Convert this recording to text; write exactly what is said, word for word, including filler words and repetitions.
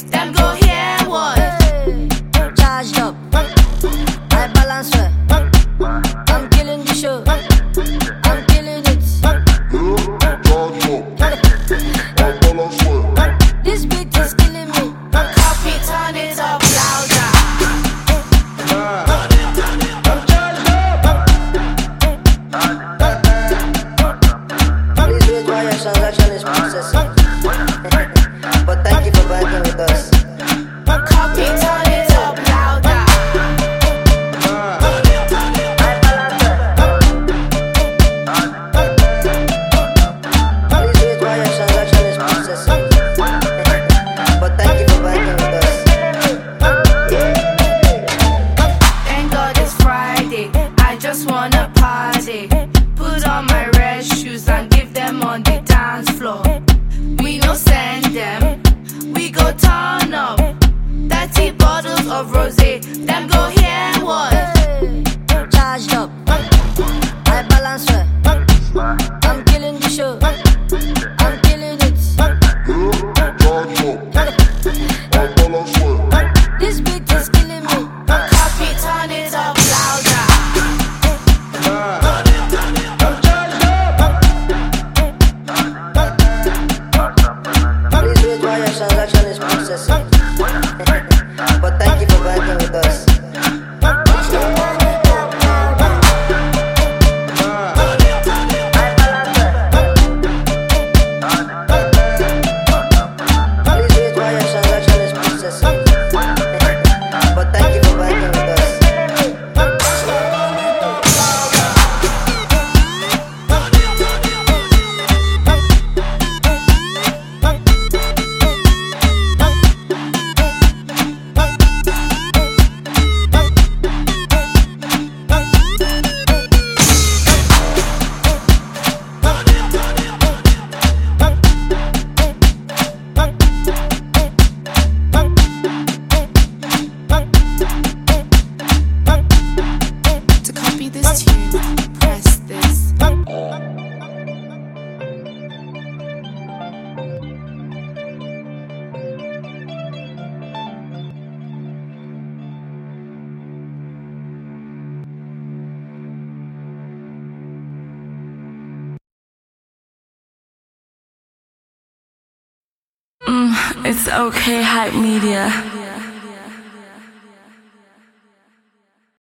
them go hear what? Charged up, I balance well. I'm killing the show, I'm killing it. This beat is killing me. Copy, turn it up louder. Please wait while your transaction is processing. But thank you for banking with us. Copy, turn it up louder. Please wait while your transaction is processing. But thank you for banking with us. Thank God it's Friday, I just wanna party. Put on my red shoes and give them on the dance floor. We no send them, we go turn up. Thirty bottles of rosé, them go hear what? Charged up, I balance well. I'm killing the show, I'm killing it. This beat is killing me. Copy, turn it up louder. Please wait while your transaction is processing. But thank you for banking with us. Please wait while your transaction is processing. But thank you for banking with us. To copy this tune, press this. Mm, it's okay, Hype Media.